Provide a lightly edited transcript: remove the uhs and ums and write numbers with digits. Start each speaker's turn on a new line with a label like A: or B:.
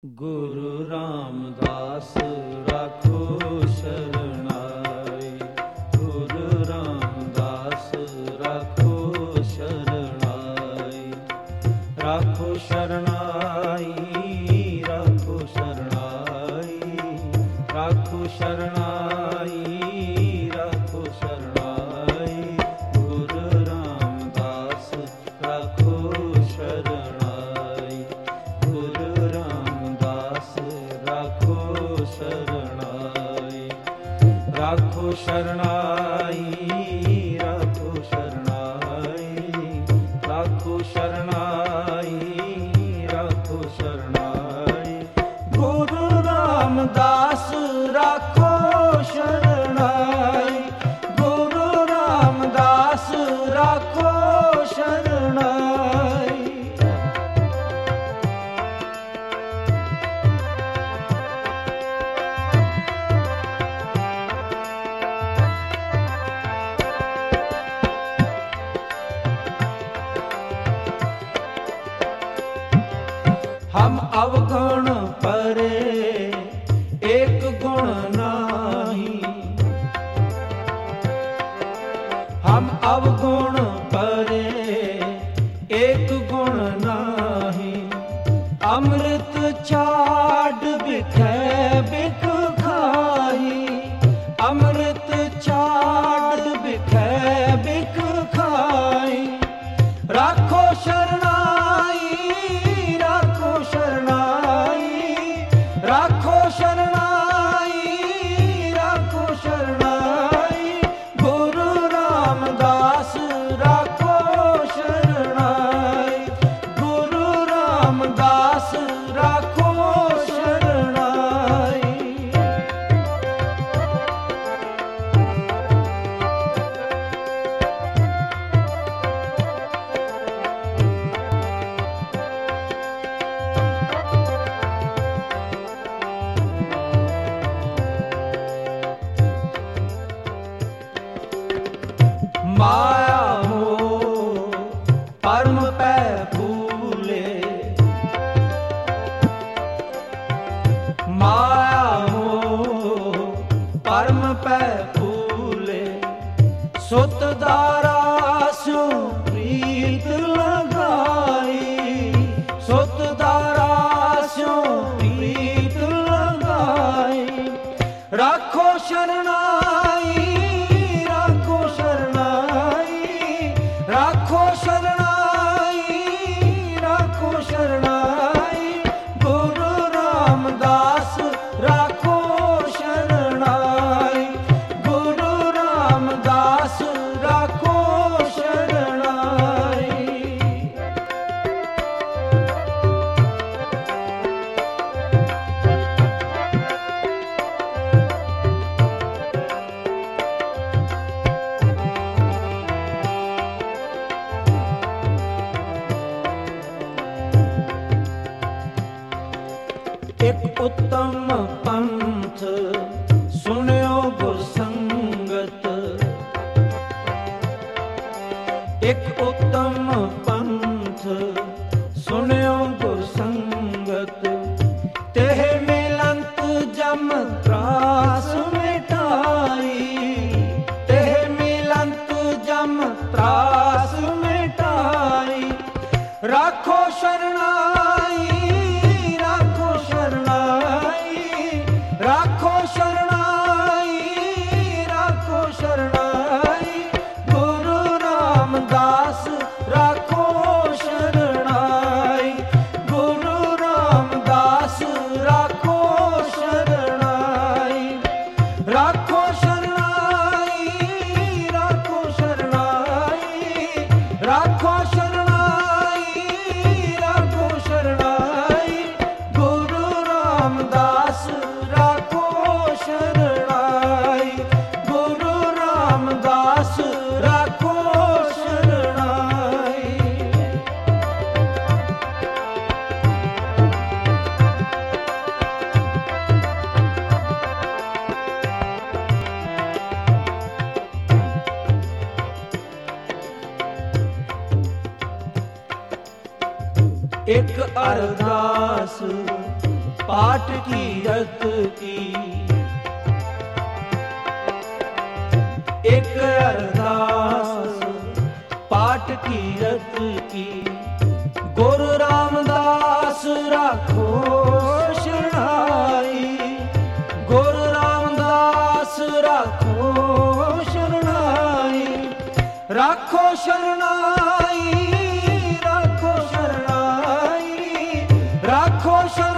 A: गुरु रामदास राखो शरणाई, गुरु रामदास राखो शरणाई, राखो शरणाई, राखो शरणाई, राखो शरणाई, राखो शरणाई, गुरु रामदास राखो शरणाई, गुरु रामदास राखो शरणाई, राखो शरणाई, राखो शरणाई, राखो शरणाई, राखो शरणाई, गुरु रामदास राखो शरणाई, गुरु रामदास राखो शरणाई। हम अवगुण परे एक गुण नाही, हम अवगुण परे एक गुण नाही, अमृत छाड़ बिखै बिख खाही, अमृत छाड़ बिखै बिख खाई, राखो शरणाई, राखो शरणाई, राखो शरणाई, राखो शरणाई, गुरु रामदास राखो शरणाई, गुरु रामदास राखो शरणाई। माया मोह परम पै फूले, माया मोह परम पै फूले, सुत दारा स्यों प्रीत लगाई, सुत दारा स्यों प्रीत लगाई, राखो शरणाई, राखो शरणाई, राखो शरणाई, राखो शरणाई, गुरु रामदास राखो शरणाई, गुरु रामदास राखो शरणाई। एक उत्तम पंथ सुनियो गुरसंगत, एक उत्तम पंथ सुनियो गुरसंगत, तेह मिलंत जम त्रास मिटाई, तेह मिलंत जम त्रास मिटाई, राखो शरणाई, राखो शरणाई, राखो शरणाई, राखो शरणाई, गुरु रामदास राखो शरणाई, गुरु रामदास राखो शरणाई, राखो शरणाई, राखो शरणाई, राखो शरणाई, राखो शरणाई, गुरु रामदास राखो शरणाई, गुरु रामदास राखो शरणाई। एक अरदास पाठ की रत की। एक अरदास पाठ की रत की, गुरु रामदास राखो शरणाई, गुरु रामदास राखो शरणाई, राखो शरणाई, राखो शरणाई, राखो शरणाई।